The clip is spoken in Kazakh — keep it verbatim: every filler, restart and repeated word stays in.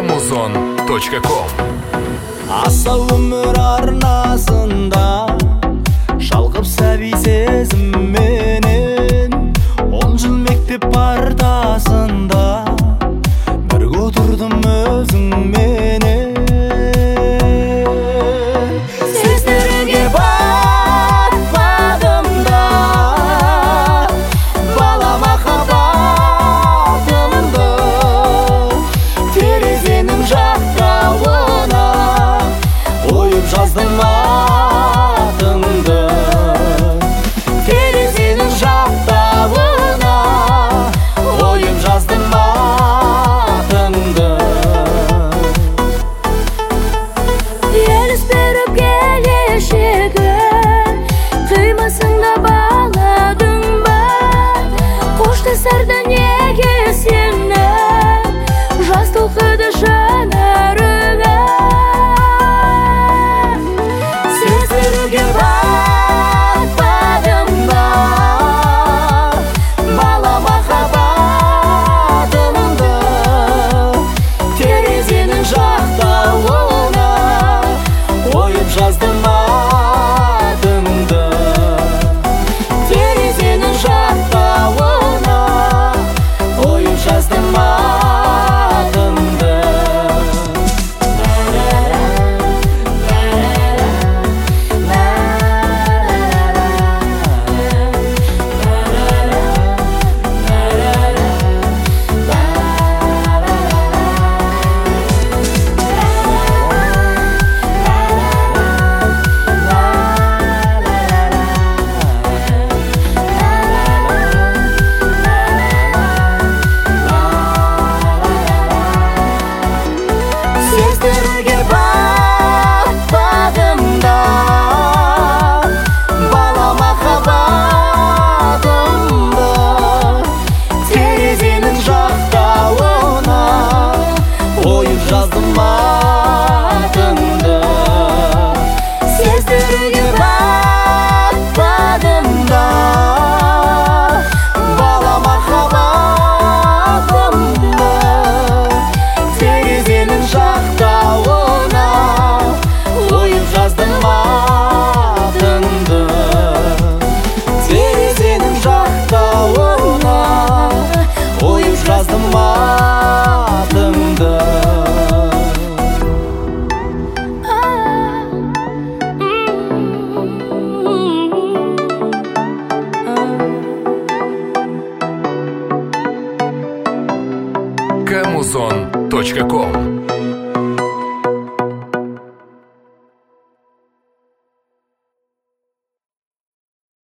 камузон точка ком. Асау өмір арнасында шалқып сәби сезімменен, он жыл мектеп партасында бірге отырдым өзіңменен. Сездіруге батпадым да бала махаббатымды, терезенің жақтауына ойып жаздым атыңды. Терезенің жақтауына ойып жаздым атыңды. Еліс беріп келешегін қимасыңда баладың ба? Қоштасарда неге сені жас толқыды жанарыңа? Сездіруге батпадым ба бала махаббатымды, терезенің жақтауына ойып жаздым атыңды. Терезенің жақтауына ойып жаздым атыңды. Сездіруге батпадым да бала махаббатымды, терезенің жақтауына ойып жаздым атыңды. Сездіруге батпадым да бала махаббатымды, терезенің жақтауына ойып жаздым атыңды. Терезенің жақтауына ойып жаздым атыңды. камузон точка ком.